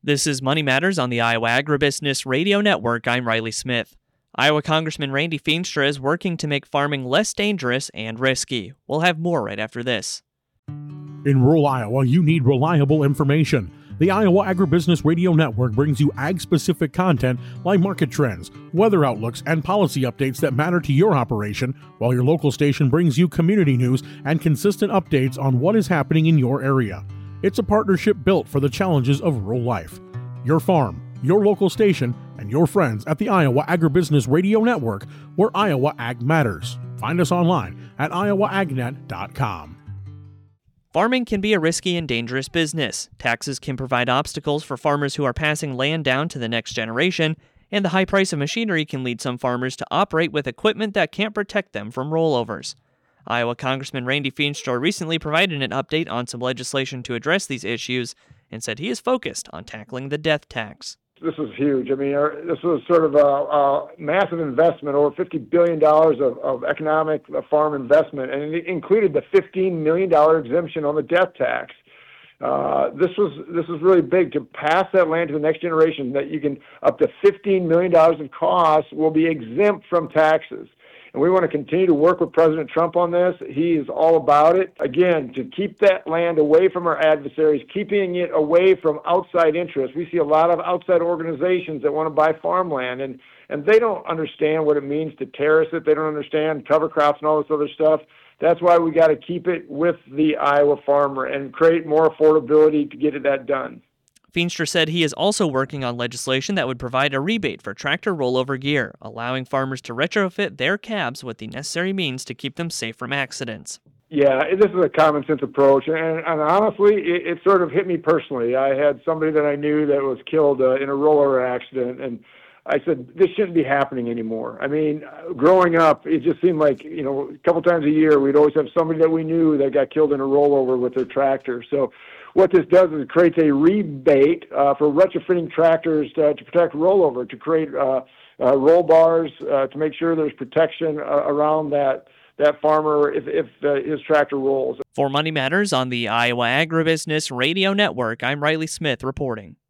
This is Money Matters on the Iowa Agribusiness Radio Network. I'm Riley Smith. Iowa Congressman Randy Feenstra is working to make farming less dangerous and risky. We'll have more right after this. In rural Iowa, you need reliable information. The Iowa Agribusiness Radio Network brings you ag-specific content like market trends, weather outlooks, and policy updates that matter to your operation, while your local station brings you community news and consistent updates on what is happening in your area. It's a partnership built for the challenges of rural life. Your farm, your local station, and your friends at the Iowa Agribusiness Radio Network, where Iowa Ag matters. Find us online at iowaagnet.com. Farming can be a risky and dangerous business. Taxes can provide obstacles for farmers who are passing land down to the next generation, and the high price of machinery can lead some farmers to operate with equipment that can't protect them from rollovers. Iowa Congressman Randy Feenstra recently provided an update on some legislation to address these issues and said he is focused on tackling the death tax. This is huge. I mean, this was sort of a massive investment, over $50 billion of economic farm investment, and it included the $15 million exemption on the death tax. This was really big to pass that land to the next generation, that you can, up to $15 million in costs will be exempt from taxes. And we want to continue to work with President Trump on this. He is all about it. Again, to keep that land away from our adversaries, keeping it away from outside interests. We see a lot of outside organizations that want to buy farmland, and they don't understand what it means to terrace it. They don't understand cover crops and all this other stuff. That's why we got to keep it with the Iowa farmer and create more affordability to get that done. Feenstra said he is also working on legislation that would provide a rebate for tractor rollover gear, allowing farmers to retrofit their cabs with the necessary means to keep them safe from accidents. Yeah, this is a common sense approach, and honestly, it sort of hit me personally. I had somebody that I knew that was killed in a rollover accident, and I said, this shouldn't be happening anymore. I mean, growing up, it just seemed like, a couple times a year, we'd always have somebody that we knew that got killed in a rollover with their tractor. So what this does is it creates a rebate for retrofitting tractors to protect rollover, to create roll bars, to make sure there's protection around that farmer if his tractor rolls. For Money Matters on the Iowa Agribusiness Radio Network, I'm Riley Smith reporting.